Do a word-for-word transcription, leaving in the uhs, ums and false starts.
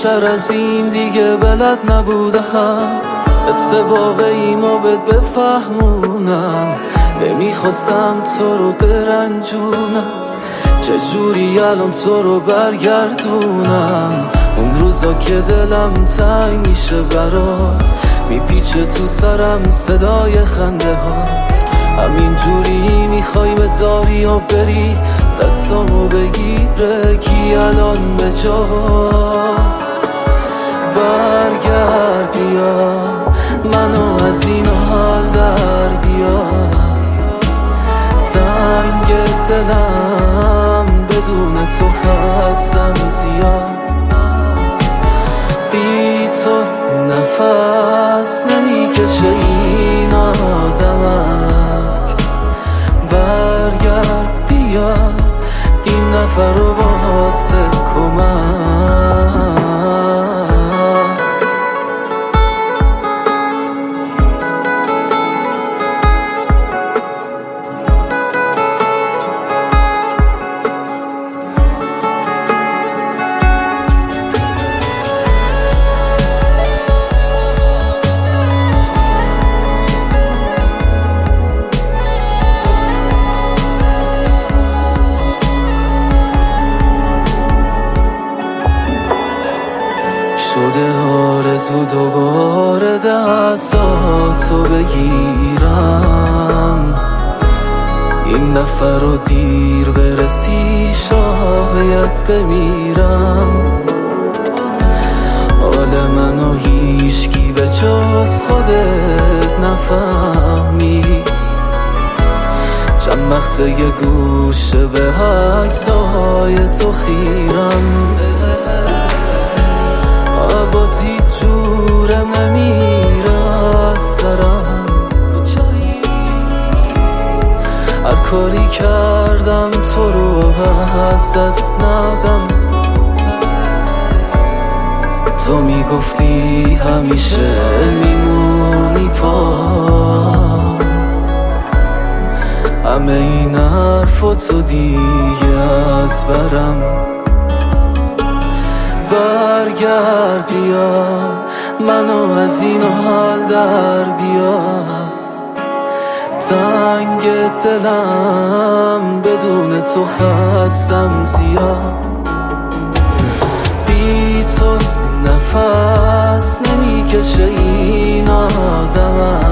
بیشتر از این دیگه بلد نبودم، قصه واقعیمو بهت بفهمونم. نمیخواستم تو رو برنجونم، چجوری الان تو رو برگردونم. اون روزا که دلم تنگ میشه برات، میپیچه تو سرم صدای خنده هات. همین جوری میخوای بذاری و بری، دستامو بگیر بگی الان به جات. برگرد بیا، منو از این حال در بیار. تنگ دلم بدون تو خستم زیاد. بی تو نفس نمیکشه این آدمک. برگرد بیا، این نفر رو واسه کمک. شده آرزو دوباره دستاتو بگیرم. این نفر رو دیر برسی شاید بمیرم. حال منو هیچکی به جز خودت نفهمی. چند وقته یه گوشه به عکسای تو خیرم. عباتی جورم نمیره از سرم. هر کاری کردم تو رو از دست ندم. تو میگفتی همیشه میمونی پا. همه این حرفا تو دیگه از برم. برگرد بیا، منو از این حال در بیار. تنگ دلم بدون تو خستم زیاد. بی تو نفس نمیکشه این آدمم.